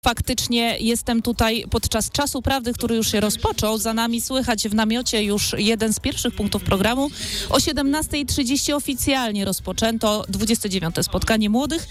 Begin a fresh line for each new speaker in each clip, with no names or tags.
Faktycznie jestem tutaj podczas Czasu Prawdy, który już się rozpoczął. Za nami słychać w namiocie już jeden z pierwszych punktów programu. O 17:30 oficjalnie rozpoczęto 29. spotkanie młodych.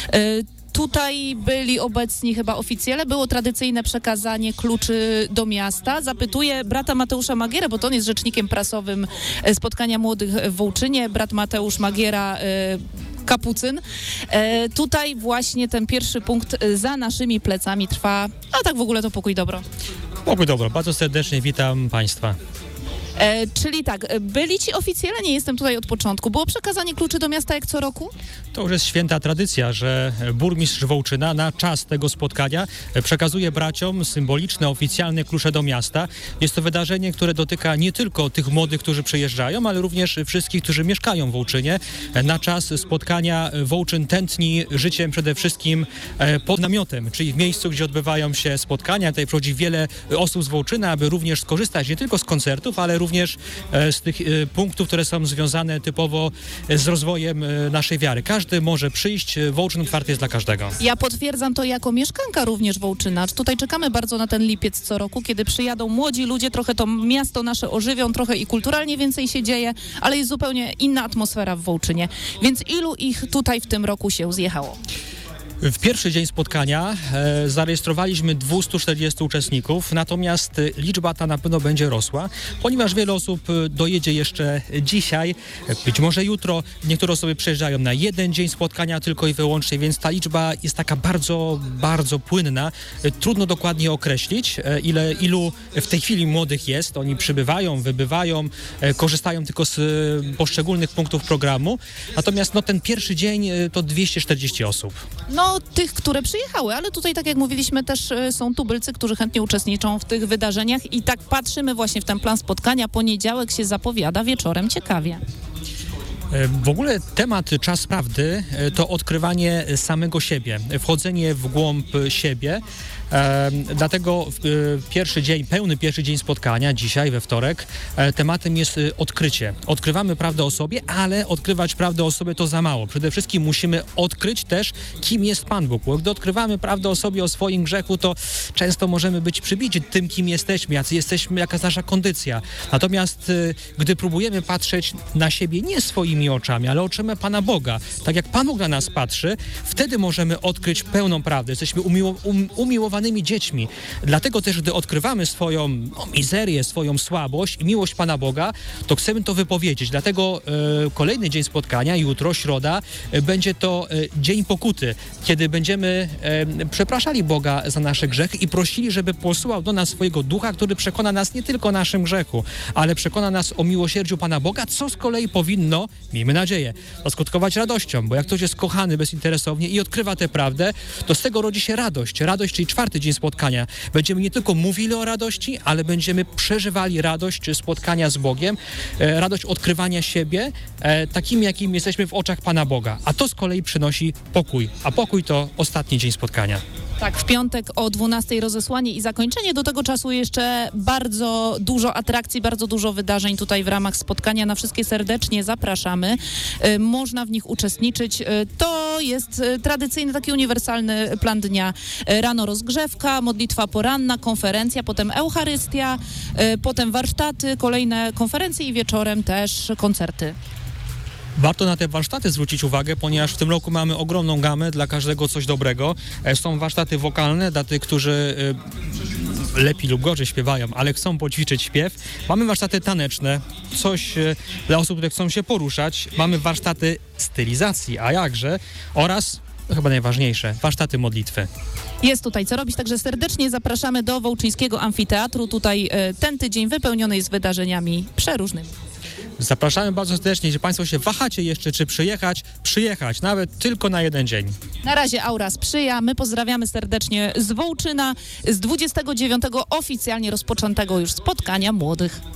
Tutaj byli obecni chyba oficjele. Było tradycyjne przekazanie kluczy do miasta. Zapytuję brata Mateusza Magierę, bo to on jest rzecznikiem prasowym spotkania młodych w Wołczynie. Brat Mateusz Magiera, Kapucyn. Tutaj właśnie ten pierwszy punkt za naszymi plecami trwa, a tak w ogóle to pokój dobro.
Pokój dobro, bardzo serdecznie witam Państwa.
Czyli tak, byli ci oficjele, nie jestem tutaj od początku. Było przekazanie kluczy do miasta jak co roku?
To już jest święta tradycja, że burmistrz Wołczyna na czas tego spotkania przekazuje braciom symboliczne, oficjalne klucze do miasta. Jest to wydarzenie, które dotyka nie tylko tych młodych, którzy przyjeżdżają, ale również wszystkich, którzy mieszkają w Wołczynie. Na czas spotkania Wołczyn tętni życiem przede wszystkim pod namiotem, czyli w miejscu, gdzie odbywają się spotkania. Tutaj przychodzi wiele osób z Wołczyna, aby również skorzystać nie tylko z koncertów, ale również z tych punktów, które są związane typowo z rozwojem naszej wiary. Każdy może przyjść, Wołczyn otwarty jest dla każdego.
Ja potwierdzam to jako mieszkanka również Wołczyna. Tutaj czekamy bardzo na ten lipiec co roku, kiedy przyjadą młodzi ludzie, trochę to miasto nasze ożywią, trochę i kulturalnie więcej się dzieje, ale jest zupełnie inna atmosfera w Wołczynie. Więc ilu ich tutaj w tym roku się zjechało?
W pierwszy dzień spotkania zarejestrowaliśmy 240 uczestników, natomiast liczba ta na pewno będzie rosła, ponieważ wiele osób dojedzie jeszcze dzisiaj, być może jutro. Niektóre osoby przyjeżdżają na jeden dzień spotkania tylko i wyłącznie, więc ta liczba jest taka bardzo, bardzo płynna. Trudno dokładnie określić, ilu w tej chwili młodych jest. Oni przybywają, wybywają, korzystają tylko z poszczególnych punktów programu. Natomiast ten pierwszy dzień to 240 osób.
Tych, które przyjechały, ale tutaj, tak jak mówiliśmy, też są tubylcy, którzy chętnie uczestniczą w tych wydarzeniach i tak patrzymy właśnie w ten plan spotkania. Poniedziałek się zapowiada wieczorem ciekawie.
W ogóle temat Czas Prawdy to odkrywanie samego siebie, wchodzenie w głąb siebie. Dlatego pełny pierwszy dzień spotkania, dzisiaj we wtorek, tematem jest odkrycie. Odkrywamy prawdę o sobie, ale odkrywać prawdę o sobie to za mało. Przede wszystkim musimy odkryć też, kim jest Pan Bóg. Bo gdy odkrywamy prawdę o sobie, o swoim grzechu, to często możemy być przybici tym, kim jesteśmy, jacy jesteśmy, jaka jest nasza kondycja. Natomiast gdy próbujemy patrzeć na siebie nie swoimi oczami, ale oczyma Pana Boga, tak jak Pan Bóg na nas patrzy, wtedy możemy odkryć pełną prawdę. Jesteśmy umiłowanymi dziećmi. Dlatego też, gdy odkrywamy swoją mizerię, swoją słabość i miłość Pana Boga, to chcemy to wypowiedzieć. Dlatego kolejny dzień spotkania, jutro, środa, będzie to dzień pokuty, kiedy będziemy przepraszali Boga za nasze grzechy i prosili, żeby posłał do nas swojego Ducha, który przekona nas nie tylko o naszym grzechu, ale przekona nas o miłosierdziu Pana Boga, co z kolei powinno, miejmy nadzieję, skutkować radością, bo jak ktoś jest kochany bezinteresownie i odkrywa tę prawdę, to z tego rodzi się radość. Radość, czyli czwarty dzień spotkania. Będziemy nie tylko mówili o radości, ale będziemy przeżywali radość spotkania z Bogiem, radość odkrywania siebie, takim, jakim jesteśmy w oczach Pana Boga. A to z kolei przynosi pokój. A pokój to ostatni dzień spotkania.
Tak, w piątek o 12:00 rozesłanie i zakończenie. Do tego czasu jeszcze bardzo dużo atrakcji, bardzo dużo wydarzeń tutaj w ramach spotkania. Na wszystkie serdecznie zapraszamy. Można w nich uczestniczyć. To jest tradycyjny, taki uniwersalny plan dnia. Rano rozgrzewka, modlitwa poranna, konferencja, potem Eucharystia, potem warsztaty, kolejne konferencje i wieczorem też koncerty.
Warto na te warsztaty zwrócić uwagę, ponieważ w tym roku mamy ogromną gamę, dla każdego coś dobrego. Są warsztaty wokalne dla tych, którzy lepiej lub gorzej śpiewają, ale chcą poćwiczyć śpiew. Mamy warsztaty taneczne, coś dla osób, które chcą się poruszać. Mamy warsztaty stylizacji, a jakże, oraz, chyba najważniejsze, warsztaty modlitwy.
Jest tutaj co robić, także serdecznie zapraszamy do Wołczyńskiego Amfiteatru. Tutaj ten tydzień wypełniony jest wydarzeniami przeróżnymi.
Zapraszamy bardzo serdecznie, jeśli Państwo się wahacie jeszcze, czy przyjechać, nawet tylko na jeden dzień.
Na razie aura sprzyja. My pozdrawiamy serdecznie z Wołczyna, z 29. oficjalnie rozpoczętego już spotkania młodych.